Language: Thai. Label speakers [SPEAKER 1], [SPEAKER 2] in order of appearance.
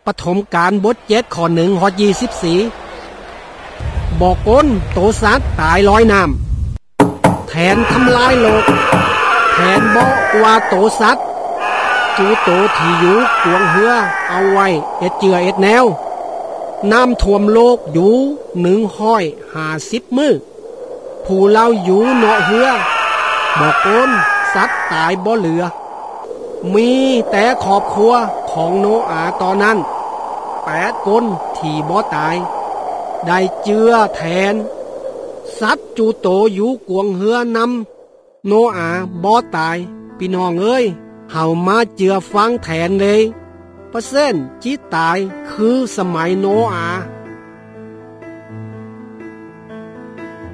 [SPEAKER 1] ปฐมกาลบท7ข้อ1 24บอกก้นโตสัตว์ตายลอยน้ำแทนทำลายโลกแทนบอกว่าโตสัตว์จูโตที่อยู่กวงเหือเอาไว้เอ็ดเจือเอ็ดแนวน้ำท่วมโลกอยู่150 มื้อผู้เล่าอยู่เนาะเหือบอกก้นสัตว์ตายบ่เหลือมีแต่ครอบครัวของโนอาตอนนั้น8 คนที่บ่ตายได้เจือแทนสัตว์จูโตอยู่กวงเหือนำโนอาบ่ตายพี่น้องเอ้ยเฮามาเจือฟังแทนเลยเปอร์เซ็นต์ที่ตายคือสมัยโนอา